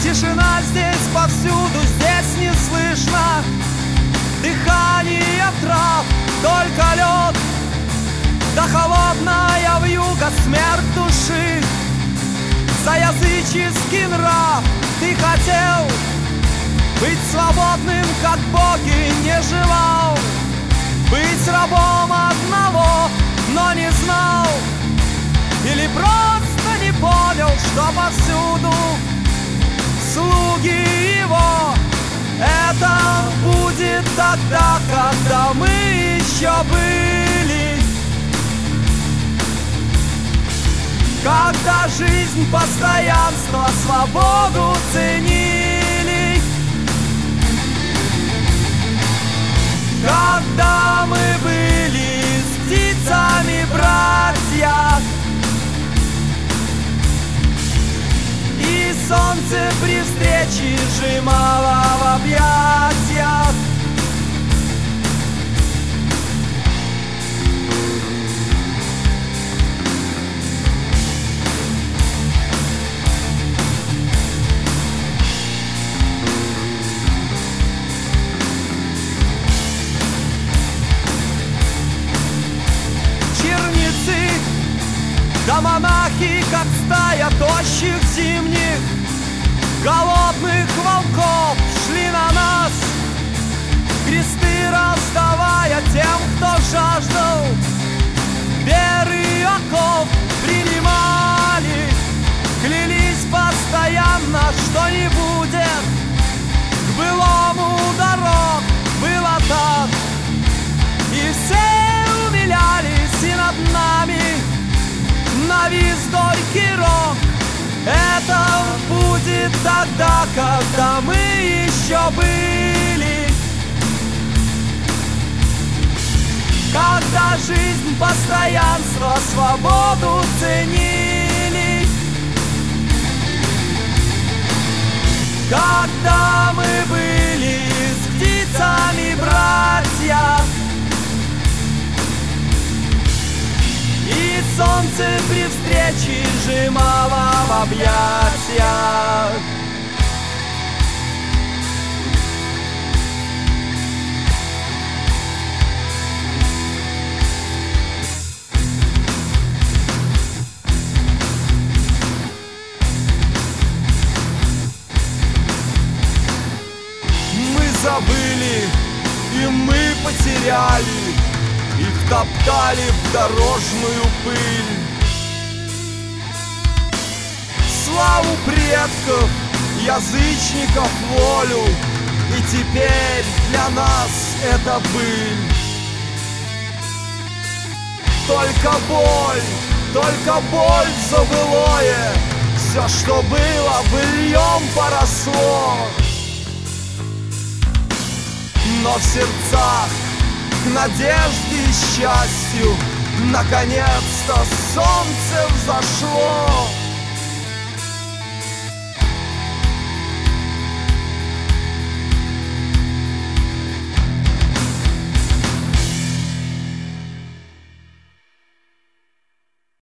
Тишина здесь повсюду, здесь не слышно дыхание трав, только лед, да холодная вьюга, смерть души. За языческий нрав ты хотел быть свободным, как боги не желал, быть рабом одного, но не знал, или просто не понял, что повсюду слуги его. Это будет тогда, когда мы еще были, когда жизнь, постоянство, свободу ценили, когда мы были с птицами братья, и солнце при встрече сжимало в объятиях. Черницы, да монахи, как стая тощих зимних голодных волков, шли на нас, кресты раздавая тем, кто жаждал веры и оков. Принимали, клялись постоянно, что не будет к былому дорог. Было так, и все умилялись, и над нами навис горький рок. Это будет тогда, когда мы еще были, когда жизнь, постоянство, свободу ценили, когда мы были с птицами братья, и солнце при встрече сжимало в объятиях. Мы забыли, и мы потеряли, их топтали в дорожную пыль. Славу предков, язычников, волю, и теперь для нас это быль. Только боль за былое, все, что было, быльем поросло. Но в сердцах к надежде и счастью наконец-то солнце взошло.